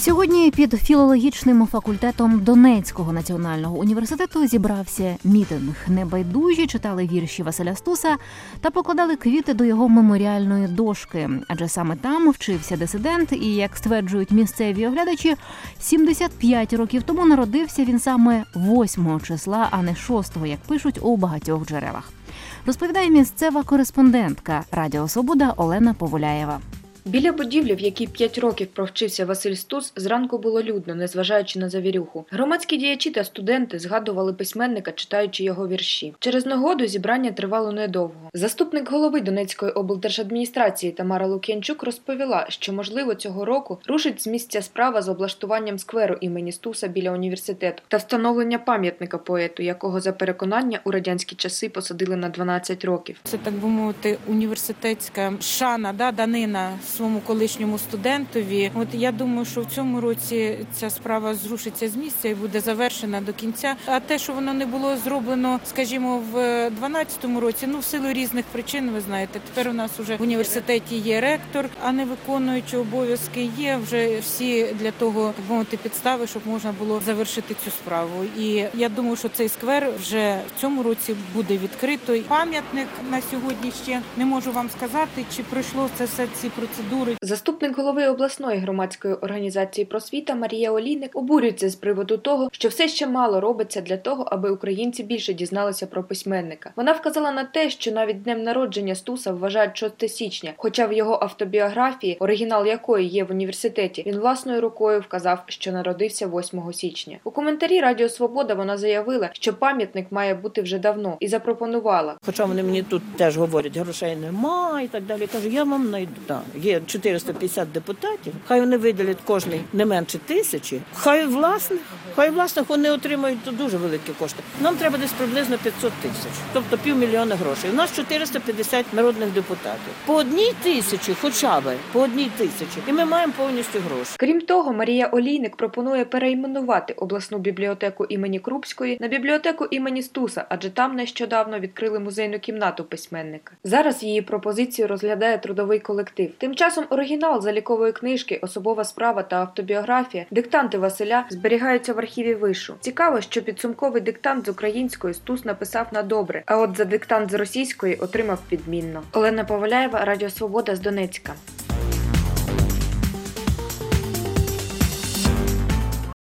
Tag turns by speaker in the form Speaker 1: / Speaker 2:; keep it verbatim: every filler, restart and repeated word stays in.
Speaker 1: Сьогодні під філологічним факультетом Донецького національного університету зібрався мітинг. Небайдужі читали вірші Василя Стуса та покладали квіти до його меморіальної дошки. Адже саме там вчився дисидент і, як стверджують місцеві оглядачі, сімдесят п'ять років тому народився він саме восьмого числа, а не шостого, як пишуть у багатьох джерелах. Розповідає місцева кореспондентка Радіо Свобода Олена Повуляєва.
Speaker 2: Біля будівлі, в якій п'ять років провчився Василь Стус, зранку було людно, незважаючи на завірюху. Громадські діячі та студенти згадували письменника, читаючи його вірші. Через нагоду зібрання тривало недовго. Заступник голови Донецької облдержадміністрації Тамара Лук'янчук розповіла, що, можливо, цього року рушить з місця справа з облаштуванням скверу імені Стуса біля університету та встановлення пам'ятника поету, якого, за переконання, у радянські часи посадили на дванадцять років.
Speaker 3: Це, так би мовити, університетська шана, да, данина своєму колишньому студентові. От я думаю, що в цьому році ця справа зрушиться з місця і буде завершена до кінця. А те, що воно не було зроблено, скажімо, в дванадцятому році, ну в силу різних причин, ви знаєте, тепер у нас вже в університеті є ректор, а не виконуючий обов'язки. Є вже всі для того, так мовити, підстави, щоб можна було завершити цю справу. І я думаю, що цей сквер вже в цьому році буде відкрито. Пам'ятник на сьогодні ще не можу вам сказати, чи пройшло це все ці процедури.
Speaker 2: Заступник голови обласної громадської організації «Просвіта» Марія Олійник обурюється з приводу того, що все ще мало робиться для того, аби українці більше дізналися про письменника. Вона вказала на те, що навіть днем народження Стуса вважають шостого січня, хоча в його автобіографії, оригінал якої є в університеті, він власною рукою вказав, що народився восьмого січня. У коментарі Радіо Свобода вона заявила, що пам'ятник має бути вже давно, і запропонувала.
Speaker 4: Хоча вони мені тут теж говорять, грошей немає і так далі. Я кажу, я вам знайду. Да. Є чотириста п'ятдесят депутатів, хай вони виділять кожний не менше тисячі, хай власних, хай власних вони отримають дуже великі кошти. Нам треба десь приблизно п'ятсот тисяч, тобто півмільйона грошей. У нас чотириста п'ятдесят народних депутатів. По одній тисячі, хоча б, по одній тисячі, і ми маємо повністю гроші.
Speaker 2: Крім того, Марія Олійник пропонує перейменувати обласну бібліотеку імені Крупської на бібліотеку імені Стуса, адже там нещодавно відкрили музейну кімнату письменника. Зараз її пропозицію розглядає трудовий колектив. Тим часом оригінал залікової книжки, особова справа та автобіографія, диктанти Василя зберігаються в архіві вишу. Цікаво, що підсумковий диктант з української Стус написав на добре, а от за диктант з російської отримав відмінно. Олена Поваляєва, Радіо Свобода з Донецька.